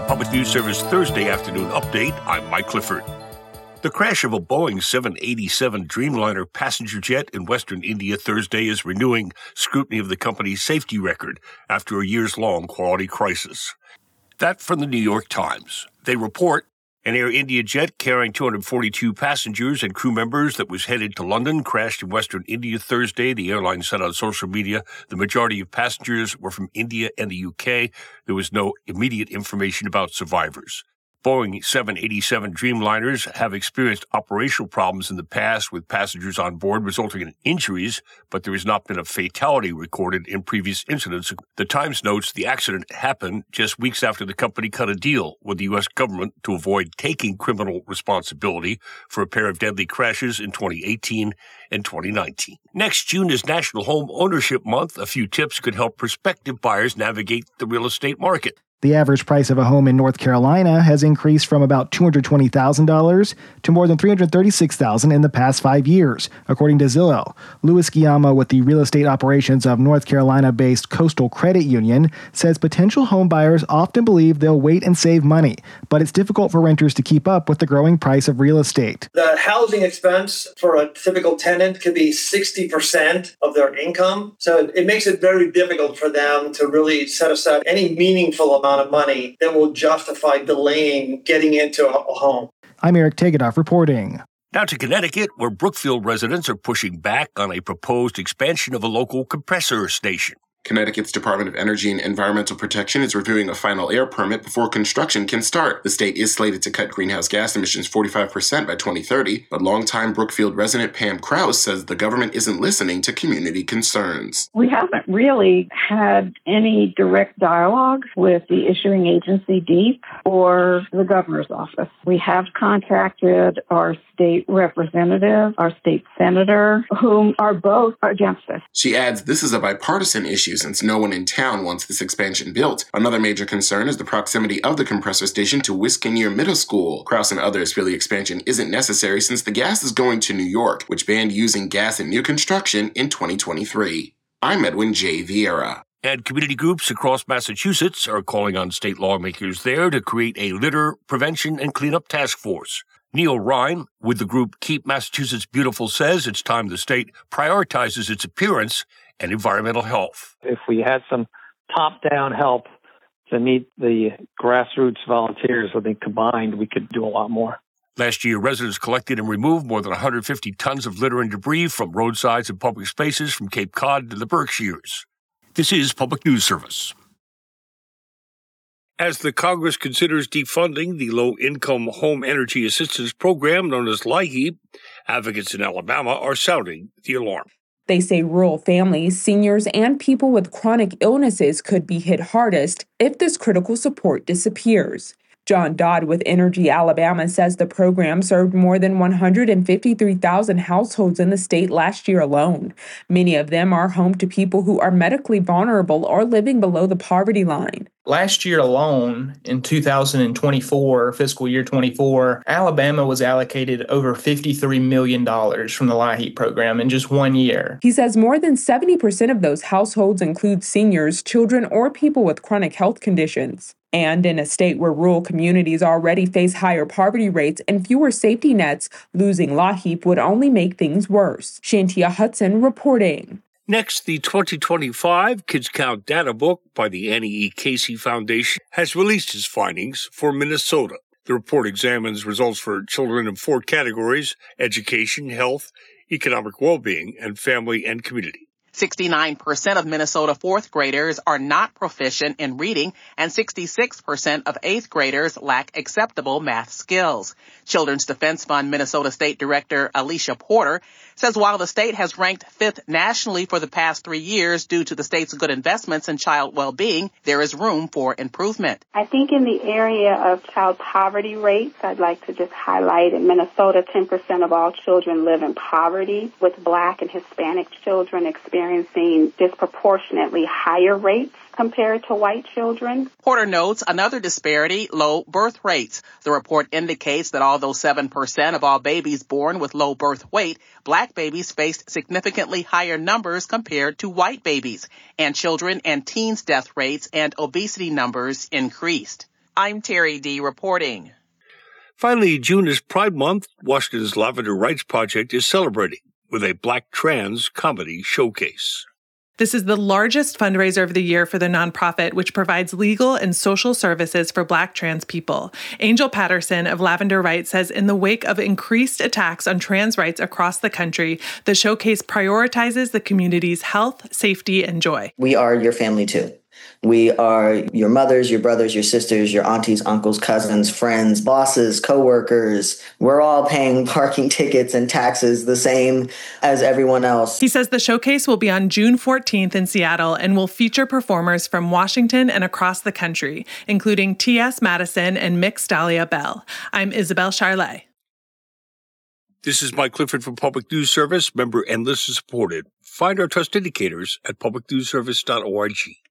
Public News Service Thursday afternoon update. I'm Mike Clifford. The crash of a Boeing 787 Dreamliner passenger jet in western India Thursday is renewing scrutiny of the company's safety record after a years-long quality crisis. That from the New York Times. They report an Air India jet carrying 242 passengers and crew members that was headed to London crashed in western India Thursday. The airline said on social media the majority of passengers were from India and the UK. There was no immediate information about survivors. Boeing 787 Dreamliners have experienced operational problems in the past with passengers on board resulting in injuries, but there has not been a fatality recorded in previous incidents. The Times notes the accident happened just weeks after the company cut a deal with the U.S. government to avoid taking criminal responsibility for a pair of deadly crashes in 2018 and 2019. Next June is National Home Ownership Month. A few tips could help prospective buyers navigate the real estate market. The average price of a home in North Carolina has increased from about $220,000 to more than $336,000 in the past 5 years, according to Zillow. Louis Guillaume with the real estate operations of North Carolina-based Coastal Credit Union says potential home buyers often believe they'll wait and save money, but it's difficult for renters to keep up with the growing price of real estate. The housing expense for a typical tenant could be 60% of their income, so it makes it very difficult for them to really set aside any meaningful amount of money that will justify delaying getting into a home. I'm Eric Tegedoff reporting. Now to Connecticut, where Brookfield residents are pushing back on a proposed expansion of a local compressor station. Connecticut's Department of Energy and Environmental Protection is reviewing a final air permit before construction can start. The state is slated to cut greenhouse gas emissions 45% by 2030, but longtime Brookfield resident Pam Krause says the government isn't listening to community concerns. We haven't really had any direct dialogue with the issuing agency, DEEP, or the governor's office. We have contacted our state representative, our state senator, whom are both against this. She adds this is a bipartisan issue since no one in town wants this expansion built. Another major concern is the proximity of the compressor station to Wisconsin Middle School. Krause and others feel the expansion isn't necessary since the gas is going to New York, which banned using gas in new construction in 2023. I'm Edwin J. Vieira. And community groups across Massachusetts are calling on state lawmakers there to create a litter prevention and cleanup task force. Neil Ryan with the group Keep Massachusetts Beautiful says it's time the state prioritizes its appearance and environmental health. If we had some top-down help to meet the grassroots volunteers, I think combined we could do a lot more. Last year, residents collected and removed more than 150 tons of litter and debris from roadsides and public spaces from Cape Cod to the Berkshires. This is Public News Service. As the Congress considers defunding the Low-Income Home Energy Assistance Program known as LIHEAP, advocates in Alabama are sounding the alarm. They say rural families, seniors, and people with chronic illnesses could be hit hardest if this critical support disappears. John Dodd with Energy Alabama says the program served more than 153,000 households in the state last year alone. Many of them are home to people who are medically vulnerable or living below the poverty line. Last year alone, in 2024, fiscal year 24, Alabama was allocated over $53 million from the LIHEAP program in just 1 year. He says more than 70% of those households include seniors, children, or people with chronic health conditions. And in a state where rural communities already face higher poverty rates and fewer safety nets, losing LIHEAP would only make things worse. Shantia Hudson reporting. Next, the 2025 Kids Count Data Book by the Annie E. Casey Foundation has released its findings for Minnesota. The report examines results for children in 4 categories: education, health, economic well-being, and family and community. 69% of Minnesota 4th graders are not proficient in reading, and 66% of 8th graders lack acceptable math skills. Children's Defense Fund Minnesota State Director Alicia Porter says while the state has ranked 5th nationally for the past 3 years due to the state's good investments in child well-being, there is room for improvement. I think in the area of child poverty rates, I'd like to just highlight in Minnesota, 10% of all children live in poverty, with Black and Hispanic children experiencing disproportionately higher rates compared to white children. Porter notes another disparity, low birth rates. The report indicates that although 7% of all babies born with low birth weight, Black babies faced significantly higher numbers compared to white babies, and children and teens death rates and obesity numbers increased. I'm Terry D. reporting. Finally, June is Pride Month. Washington's Lavender Rights Project is celebrating with a Black trans comedy showcase. This is the largest fundraiser of the year for the nonprofit, which provides legal and social services for Black trans people. Angel Patterson of Lavender Rights says in the wake of increased attacks on trans rights across the country, the showcase prioritizes the community's health, safety, and joy. We are your family too. We are your mothers, your brothers, your sisters, your aunties, uncles, cousins, friends, bosses, coworkers. We're all paying parking tickets and taxes the same as everyone else. He says the showcase will be on June 14th in Seattle and will feature performers from Washington and across the country, including T.S. Madison and Mix Dahlia Bell. I'm Isabel Charlet. This is Mike Clifford from Public News Service, member and listener supported. Find our trust indicators at publicnewsservice.org.